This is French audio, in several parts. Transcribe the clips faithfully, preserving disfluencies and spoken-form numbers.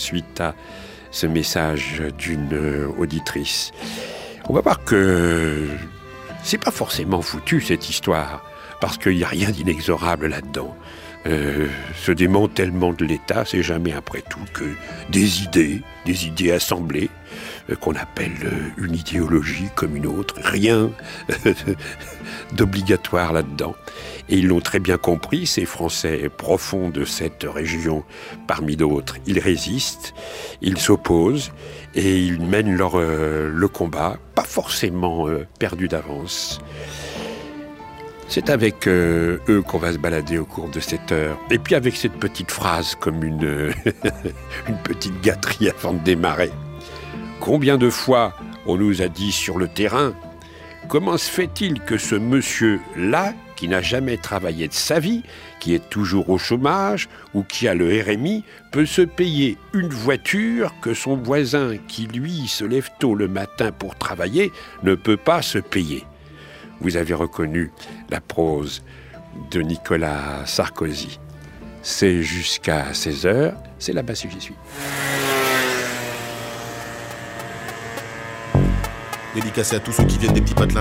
suite à ce message d'une auditrice. On va voir que c'est pas forcément foutu cette histoire, parce qu'il n'y a rien d'inexorable là-dedans. Euh, ce démantèlement de l'État, c'est jamais après tout que des idées, des idées assemblées, euh, qu'on appelle euh, une idéologie comme une autre, rien euh, d'obligatoire là-dedans. Et ils l'ont très bien compris, ces Français profonds de cette région, parmi d'autres, ils résistent, ils s'opposent et ils mènent leur, euh, le combat, pas forcément euh, perdu d'avance. C'est avec euh, eux qu'on va se balader au cours de cette heure. Et puis avec cette petite phrase comme une, euh, une petite gâterie avant de démarrer. Combien de fois on nous a dit sur le terrain, comment se fait-il que ce monsieur-là, qui n'a jamais travaillé de sa vie, qui est toujours au chômage ou qui a le R M I, peut se payer une voiture que son voisin qui, lui, se lève tôt le matin pour travailler, ne peut pas se payer. Vous avez reconnu la prose de Nicolas Sarkozy. C'est jusqu'à seize heures, c'est là-bas si j'y suis. Dédicacé à tous ceux qui viennent des petits patelins.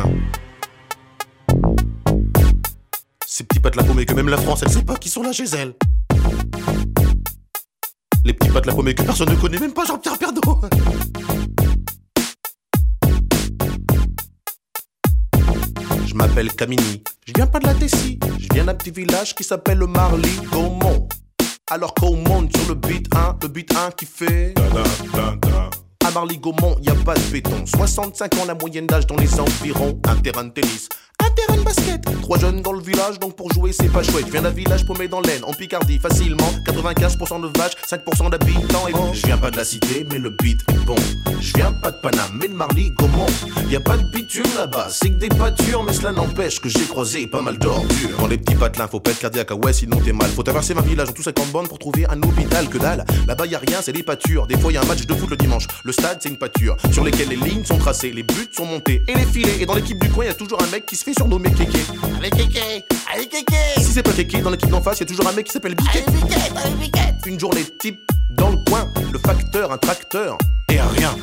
Ces petits patelins paumés que même la France, elle sait pas qui sont là chez elle. Les petits patelins paumés que personne ne connaît, même pas Jean-Pierre Pernaut. Je m'appelle Camini, je viens pas de la Tessie, je viens d'un petit village qui s'appelle le Marly-Gaumont. Alors qu'on monte sur le beat un, le beat un qui fait da, da, da, da. À Marly-Gaumont, y a pas de béton. soixante-cinq ans la moyenne d'âge dans les environs. Un terrain de tennis, un terrain de basket. Trois jeunes dans le village, donc pour jouer c'est pas chouette. Je viens d'un village paumé dans l'Aisne, en Picardie, facilement. quatre-vingt-quinze pour cent de vaches, cinq pour cent d'habitants. Et bon, je viens pas de la cité, mais le beat est bon. Je viens pas de Paname, mais de Marly-Gaumont. Y a pas de bitume là-bas, c'est que des pâtures. Mais cela n'empêche que j'ai croisé pas mal d'ordures. Dans les petits patelins, faut pas être cardiaque, ah ouais, sinon t'es mal. Faut traverser ma village en tout cinquante bornes pour trouver un hôpital, que dalle. Là-bas y a rien, c'est des pâtures. Des fois y a un match de foot le dimanche. Le stade, c'est une pâture sur lesquelles les lignes sont tracées, les buts sont montés et les filets. Et dans l'équipe du coin, y a toujours un mec qui se fait surnommer Kéké. Allez Kéké, allez Kéké. Si c'est pas Kéké, dans l'équipe d'en face, y a toujours un mec qui s'appelle Biquet. Allez Biquet, allez Biquet. Une journée type dans le coin, le facteur, un tracteur et un rien.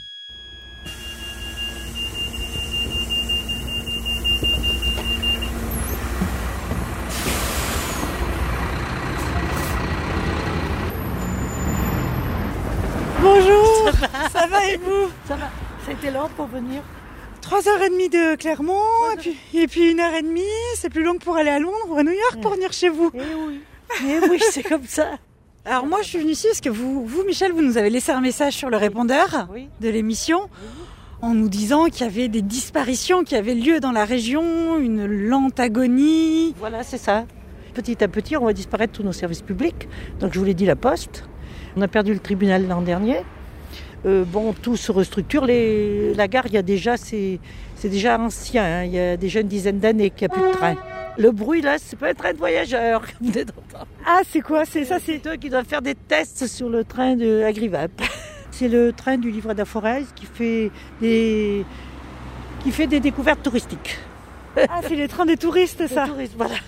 Bonjour, ça va, ça va et vous? Ça va, ça a été lent pour venir. Trois heures et demie de Clermont, et puis, et puis une heure et demie, c'est plus long que pour aller à Londres ou à New York pour venir chez vous. Eh oui, eh oui, c'est comme ça. Alors moi je suis venue ici parce que vous, vous Michel, vous nous avez laissé un message sur le répondeur oui. de l'émission oui. en nous disant qu'il y avait des disparitions qui avaient lieu dans la région, une lente agonie. Voilà, c'est ça. Petit à petit, on va disparaître tous nos services publics. Donc je vous l'ai dit, la Poste. On a perdu le tribunal l'an dernier. Euh, bon, tout se restructure. Les... La gare, il y a déjà, c'est, c'est déjà ancien. Hein. Il y a déjà une dizaine d'années qu'il n'y a plus de train. Le bruit, là, c'est pas un train de voyageurs. Ah, c'est quoi? C'est ça, c'est eux qui doivent faire des tests sur le train de Agrivap. C'est le train du livre d'Aforez qui fait des, qui fait des découvertes touristiques. Ah, c'est les trains des touristes, ça. Les touristes, voilà.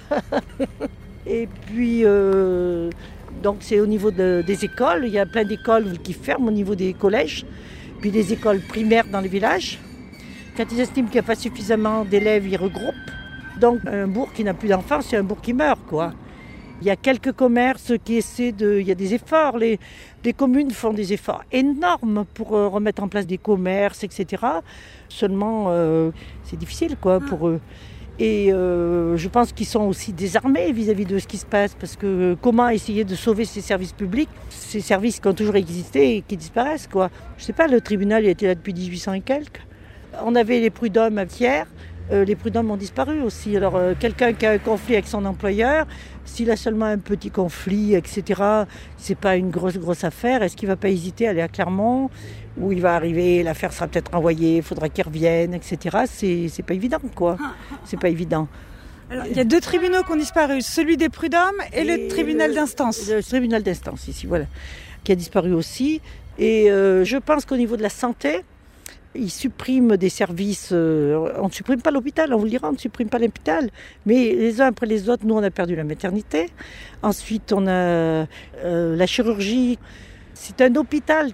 Et puis, euh, donc c'est au niveau de, des écoles. Il y a plein d'écoles qui ferment au niveau des collèges, puis des écoles primaires dans les villages. Quand ils estiment qu'il n'y a pas suffisamment d'élèves, ils regroupent. Donc un bourg qui n'a plus d'enfants, c'est un bourg qui meurt, quoi. Il y a quelques commerces qui essaient de... Il y a des efforts, les, les communes font des efforts énormes pour euh, remettre en place des commerces, et cetera. Seulement, euh, c'est difficile, quoi, pour eux. Et euh, je pense qu'ils sont aussi désarmés vis-à-vis de ce qui se passe, parce que euh, comment essayer de sauver ces services publics, ces services qui ont toujours existé et qui disparaissent, quoi. Je sais pas, le tribunal il était là depuis dix-huit cents et quelques. On avait les prud'hommes à Thiers. Euh, les prud'hommes ont disparu aussi. Alors, euh, quelqu'un qui a un conflit avec son employeur, s'il a seulement un petit conflit, et cetera, c'est pas une grosse, grosse affaire. Est-ce qu'il va pas hésiter à aller à Clermont, où il va arriver, l'affaire sera peut-être envoyée, il faudra qu'il revienne, et cetera. C'est, c'est pas évident, quoi. C'est pas évident. Alors, il y a deux tribunaux qui ont disparu, celui des prud'hommes et, et le tribunal le, d'instance. Le tribunal d'instance, ici, voilà, qui a disparu aussi. Et euh, je pense qu'au niveau de la santé, ils suppriment des services, euh, on ne supprime pas l'hôpital, on vous le dira, on ne supprime pas l'hôpital, mais les uns après les autres, nous on a perdu la maternité, ensuite on a euh, la chirurgie, C'est un hôpital